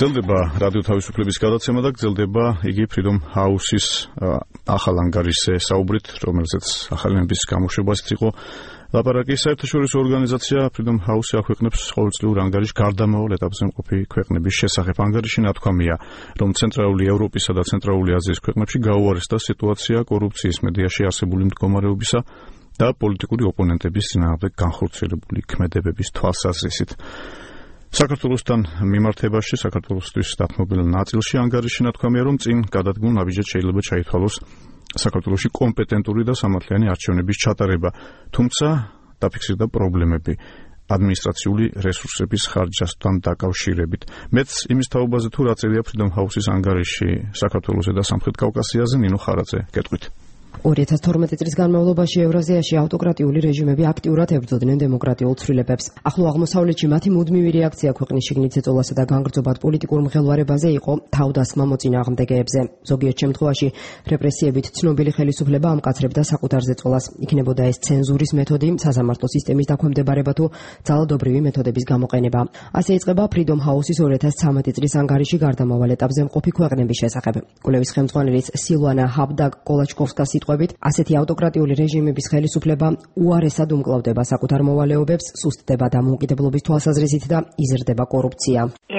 გრძელდება რადიო თავისუფლების გადაცემა და გრძელდება იგი Freedom House-ის ახალ ანგარიშზე საუბრით, რომელზეც ახალების გამოშვებაც იყო ლაპარაკი. საერთაშორისო ორგანიზაცია Freedom House-ი აქვეყნებს ყოველწლიურ ანგარიშს გარდამავალ ეტაპზე მყოფი ქვეყნების შესახებ. ანგარიში ნათქვამია, რომ ცენტრალური ევროპისა და ცენტრალური აზიის ქვეყნებში გაუარესდა სიტუაცია კორუფციის მედიაში არსებული მდგომარეობისა და პოლიტიკური ოპონენტების წინააღმდეგ განხორციელებული ქმედებების თვალსაზრისით. საქართველოსთან მიმართებაში საქართველოსთვის დათმობილ ნაწილში ანგარიში ნათქვამია, რომ წინ გადადგმულ ნაბიჯად შეიძლება ჩაითვალოს საქართველოში კომპეტენტური და სამართლიანი არჩევნების ჩატარება, თუმცა დაფიქსირდა პრობლემები ადმინისტრაციული რესურსების ხარჯასთან დაკავშირებით. მეც იმის თაობაზე თუ რა წერია Freedom House-ის ანგარიში საქართველოსზე და სამხრეთ კავკასიაზე, ნინო ხარაძე, გეტყვით. 2012 წლის განმავლობაში ევრაზიაში ავტოკრატიული რეჟიმები აქტიურად ებრძოდნენ დემოკრატიულ ცვლილებებს. ახლო აღმოსავლეთში მათი მუდმივი რეაქცია ქვეყნის შიგნით ზეწოლასა და განგრძობად პოლიტიკურ მღელვარებაზე იყო თავდასხმა მოწინააღმდეგეებზე. ზოგიერთ შემთხვევაში რეპრესიებით ცნობილი ხელისუფლება ამკაცრებდა საკუთარ ზეწოლას. იქნებოდა ეს ცენზურის მეთოდი, სასამართლო სისტემის დაქვემდებარება თუ ძალადობრივი მეთოდების გამოყენება. ასე იწყება Freedom House-ის 2013 წლის ანგარიში გარდამავალ ეტაპზე მყოფი ქვეყნების შესახებ. კვლევის ხელმძღვანელის სილვანა ჰაბდაგ-კოლაჩკოვსკას ასეთი ავტოკრატიული რეჟიმების ხელისუფლება უარესად უმკლავდება საკუთარ მოვალეობებს, სუსტდება დამოუკიდებლობის თვალსაზრისით და იზრდება კორუფცია.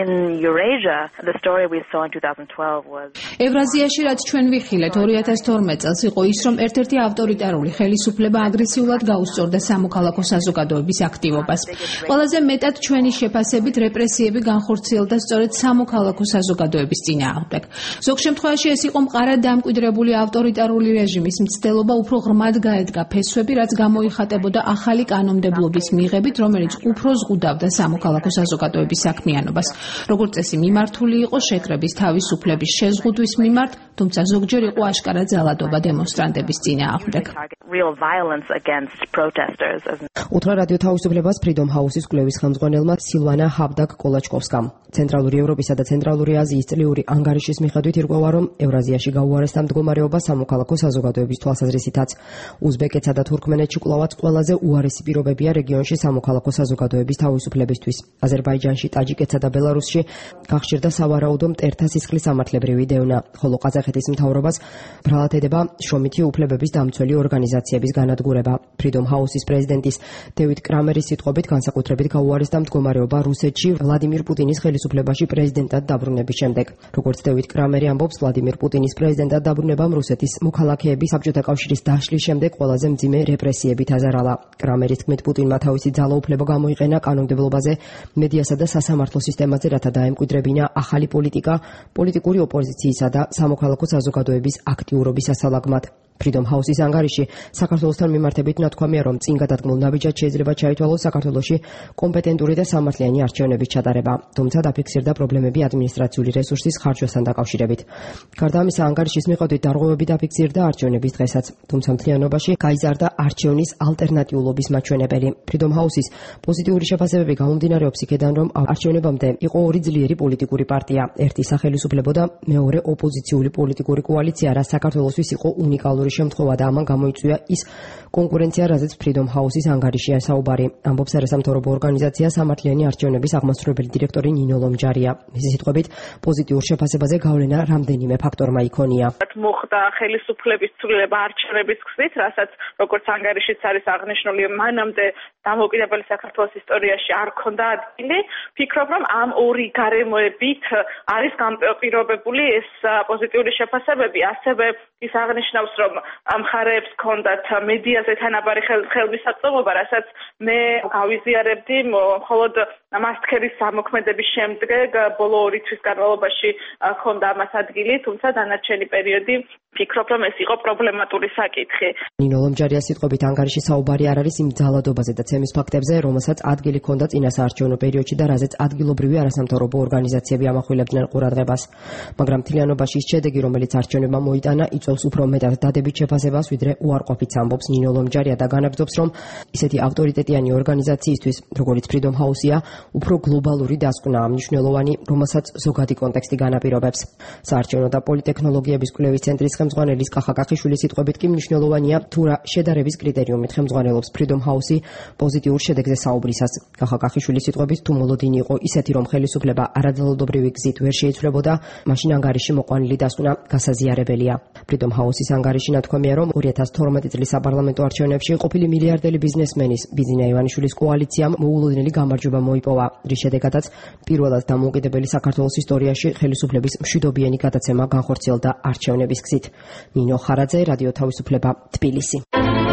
ევრაზიაში, რაც ჩვენ ვიხილეთ 2012 წელს, იყო ის, რომ ერთ-ერთი ავტორიტარული ხელისუფლება აგრესიულად გაუსწორდა სამოქალაქო საზოგადოების აქტივობას. ყველაზე მეტად ჩვენი შეფასებით რეპრესიები განხორციელდა სწორედ სამოქალაქო საზოგადოების წინააღმდეგ. ზოგ შემთხვევაში ეს იყო მყარად დამკვიდრებული ავტორიტარული რეჟიმის მცდელობა უფრო ღრმად გაედგა ფესვები, რაც გამოიხატებოდა ახალი კანონმდებლობის მიღებით, რომელიც უფრო ზღუდავდა სამოქალაქო საზოგადოების საქმიანობას. როგორც წესი მიმართული იყო შეკრების თავისუფლების შეზღუდვის მიმართ, თუმცა ზოგჯერ იყო აშკარა ძალადობა დემონსტრანტების წინააღმდეგ. უთხრა რადიო თავისუფლებას Freedom House-ის კვლევის ხელმძღვანელმა სილვანა ჰაბდაგ-კოლაჩკოვსკამ. ცენტრალური ევროპისა და ცენტრალური აზიის წლიური ანგარიშის მიხედვით ირკვევა, რომ ევრაზიაში გაუარესდა მდგომარეობა სამოქალაქო საზოგადოების თვალსაზრისითაც. უზბეკეთსა და თურქმენეთში კვლავაც ყველაზე უარესი პირობებია რეგიონში სამოქალაქო საზოგადოების თავისუფლებისთვის. აზერბაიჯანში, ტაჯიკეთსა და ბელარუსში გახშირდა სავარაუდო მტერთა სისხლის სამართლებრივი დევნა, ხოლო ყაზახეთის მთავრობას ბრალად ედება შრომითი უფლებების დამცველი ორგანიზაციების განადგურება. Freedom House-ის პრეზიდენტის დევიდ კრამერის სიტყვებით განსაკუთრებით გაუარესდა მდგომარეობა რუსეთში ვლადიმირ პუტინის ხელისუფლებაში პრეზიდენტად დაბრუნების შემდეგ. როგორც დევიდ კრამერი ამბობს, ვლადიმირ პუტინის პრეზიდენტად დაბრუნებამ რუსეთის მოქალაქეების საბჭოთა კავშირის დაშლის შემდეგ ყველაზე მძიმე რეპრესიებით აზარალა. კრამერის თქმით, პუტინმა თავისი ძალაუფლება გამოიყენა კანონმდებლობაზე, მედიასა და სასამართლო სისტემაზე, რათა დაემკვიდრებინა ახალი პოლიტიკა, პოლიტიკური ოპოზიციისა და სამოქალაქო საზოგადოების აქტიურობის ასალაგმად. Freedom House-ის ანგარიში საქართველოსთან მიმართებით ნათქვამია, რომ წინ გადადგმულ ნაბიჯად შეიძლება ჩაითვალოს საქართველოში კომპეტენტური და სამართლიანი არჩევნების ჩატარება, თუმცა დაფიქსირდა პრობლემები ადმინისტრაციული რესურსის ხარჯვასთან დაკავშირებით. გარდა ამისა, ანგარიშის მიხედვით დარღვევები დაფიქსირდა არჩევნების დღესაც, თუმცა მთლიანობაში გაიზარდა არჩევნის ალტერნატიულობის მაჩვენებელი. Freedom House-ის პოზიტიური შეფასებები გამომდინარეობს იქედან, რომ არჩევნებამდე იყო ორი ძლიერი პოლიტიკური პარტია, ერთი სახელისუფლებო და მეორე ოპოზიციური პოლიტიკური კოალიცია, რაც საქართველოსთვის იყო უნიკალური შემთხვევა და ამან გამოიწვია ის კონკურენცია, რაზეც Freedom House-ის ანგარიშია საუბარი. ამბობს არასამთავრობო ორგანიზაცია სამართლიანი არჩევნების აღმასრულებელი დირექტორი ნინო ლომჯარია. მისი სიტყვებით, პოზიტიურ შეფასებაზე გავლენა რამდენიმე ფაქტორმა იქონია. მოხდა ხელისუფლების ცვლილება არჩევნების გზით, რასაც როგორც ანგარიშიც არის აღნიშნული, მანამდე დამოუკიდებელი საქართველოს ისტორიაში არ ჰქონდა ადგილი. ფიქრობ, რომ ამ ორი გარემოებით არის განპირობებული ეს პოზიტიური შეფასებები. ასევე ის აღნიშნავს, რომ მხარეებს ჰქონდათ მედიაზე თანაბარი ხელმისაწვდომობა, რასაც მე გავიზიარებდი მხოლოდ მასტქერის ზემოქმედების შემდეგ ბოლო 2 თვის განმავლობაში ჰქონდა ამას ადგილი, თუმცა დანარჩენი პერიოდი ფიქრობ, რომ ეს იყო პრობლემატური საკითხი. ნინო ლომჯარიას სიტყვებით ანგარიში საუბარი არ არის იმ ძალადობაზე და ცემის ფაქტებზე, რომელსაც ადგილი ჰქონდა წინასაარჩევნო პერიოდში და რაზეც ადგილობრივი არასამთავრობო ორგანიზაციები ამახვილებდნენ ყურადღებას. მაგრამ მთლიანობაში ის შედეგი, რომელიც არჩევნებმა მოიტანა, იწვევს უფრო მეტად დადებით შეფასებას, ვიდრე უარყოფით ამბობს ნინო ლომჯარია და განაგრძობს, რომ ისეთი ავტორიტეტიანი ორგანიზაციისთვის, როგორც Freedom House-ია, უფრო გლობალური დასკვნაა მნიშვნელოვანი, რომელსაც ზოგადი კონტექსტი განაპირობებს. საარჩევნო და პოლიტექნოლოგიების კვლევის ცენტრის ხელმძღვანელის კახაკახიშვილის სიტყვებით კი მნიშვნელოვანია თუ რა შედარების კრიტერიუმით ხელმძღვანელობს Freedom House-ი პოზიტიურ შედეგზე საუბრისას. კახაკახიშვილის სიტყვებით თუ მოლოდინი იყო ისეთი, რომ ხელისუფლება არაძალადობრივი გზით ვერ შეიცვლებოდა, მაშინ ანგარიში მოყვანილი დასვნა გასაზიარებელია. Freedom House-ის ანგარიში ნათქვამია, რომ 2012 წლის საპარლამენტო არჩევნებში ყოფილი მილიარდელი ბიზნესმენის ბიზინა ივანიშვილის კოალიციამ მოულოდნელი გამარჯვება მოიპოვა, რის შედეგადაც პირველად დამოუკიდებელი საქართველოს ისტორიაში ხელისუფლების მშვიდობიანი გადაცემა განხორციელდა არჩევნების გზით. ნინო ხარაძე, რადიო თავისუფლება, თბილისი.